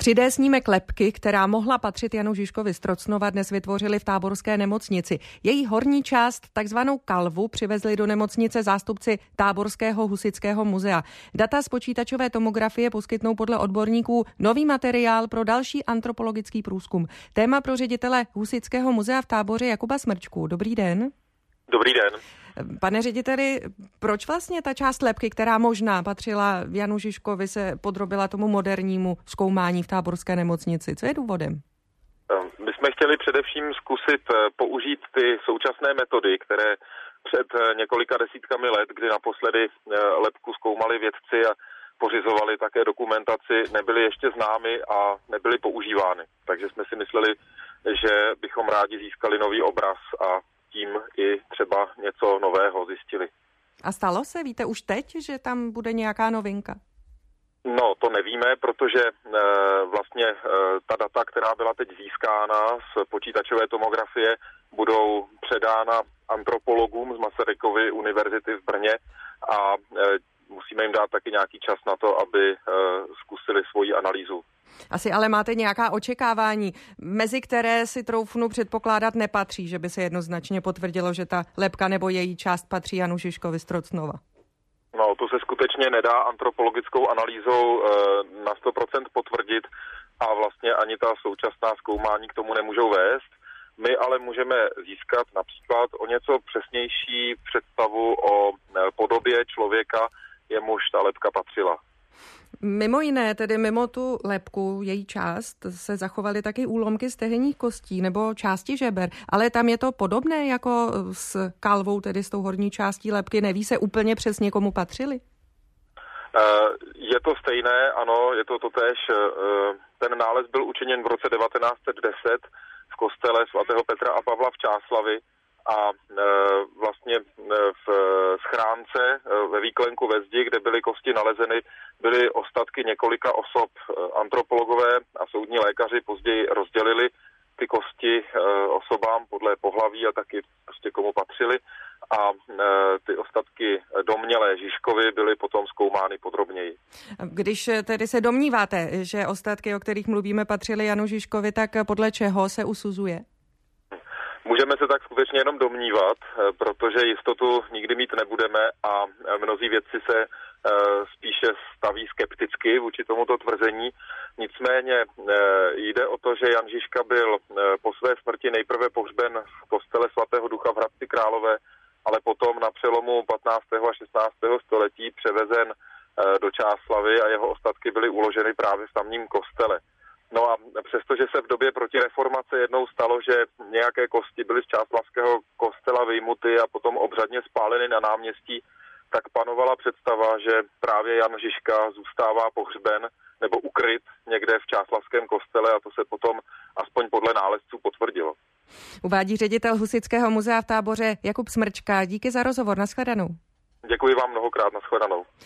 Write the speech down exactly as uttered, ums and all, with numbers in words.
tři dé snímek lebky, která mohla patřit Janu Žižkovi z Trocnova, dnes vytvořili v táborské nemocnici. Její horní část, takzvanou kalvu, přivezli do nemocnice zástupci Táborského husitského muzea. Data z počítačové tomografie poskytnou podle odborníků nový materiál pro další antropologický průzkum. Téma pro ředitele Husitského muzea v Táboře Jakuba Smrčku. Dobrý den. Dobrý den. Pane řediteli, proč vlastně ta část lebky, která možná patřila Janu Žižkovi, se podrobila tomu modernímu zkoumání v táborské nemocnici? Co je důvodem? My jsme chtěli především zkusit použít ty současné metody, které před několika desítkami let, kdy naposledy lebku zkoumali vědci a pořizovali také dokumentaci, nebyly ještě známy a nebyly používány. Takže jsme si mysleli, že bychom rádi získali nový obraz a tím i třeba něco nového zjistili. A stalo se? Víte už teď, že tam bude nějaká novinka? No, to nevíme, protože e, vlastně e, ta data, která byla teď získána z počítačové tomografie, budou předána antropologům z Masarykovy univerzity v Brně a e, musíme jim dát taky nějaký čas na to, aby e, zkusili svoji analýzu. Asi ale máte nějaká očekávání, mezi které si troufnu předpokládat nepatří, že by se jednoznačně potvrdilo, že ta lebka nebo její část patří Janu Žižkovi z Trocnova. No, to se skutečně nedá antropologickou analýzou e, na sto procent potvrdit a vlastně ani ta současná zkoumání k tomu nemůžou vést. My ale můžeme získat například o něco přesnější představu o e, podobě člověka, jemuž ta lebka patřila. Mimo jiné, tedy mimo tu lebku, její část, se zachovaly taky úlomky stehenních kostí nebo části žeber, ale tam je to podobné jako s kalvou, tedy s tou horní částí lebky, neví se úplně přesně, komu patřili? Je to stejné, ano, je to totéž. Ten nález byl učiněn v roce devatenáct set deset v kostele svatého Petra a Pavla v Čáslavi a vlastně v schránce ve výklenku ve zdi, kde byly kosti nalezeny, byly ostatky několika osob. Antropologové a soudní lékaři později rozdělili ty kosti osobám podle pohlaví a taky prostě komu patřily a ty ostatky domnělé Žižkovi byly potom zkoumány podrobněji. Když tedy se domníváte, že ostatky, o kterých mluvíme, patřily Janu Žižkovi, tak podle čeho se usuzuje? Můžeme se tak skutečně jenom domnívat, protože jistotu nikdy mít nebudeme a mnozí vědci se spíše staví skepticky vůči tomuto tvrzení. Nicméně jde o to, že Jan Žižka byl po své smrti nejprve pohřben v kostele svatého Ducha v Hradci Králové, ale potom na přelomu patnáctého a šestnáctého století převezen do Čáslavy a jeho ostatky byly uloženy právě v tamním kostele. No a přestože se v době protireformace jednou stalo, že nějaké kosti byly z čáslavského kostela vyjmuty a potom obřadně spáleny na náměstí, tak panovala představa, že právě Jan Žižka zůstává pohřben nebo ukryt někde v čáslavském kostele a to se potom aspoň podle nálezců potvrdilo. Uvádí ředitel Husitského muzea v Táboře Jakub Smrčka. Díky za rozhovor, nashledanou. Děkuji vám mnohokrát, nashledanou.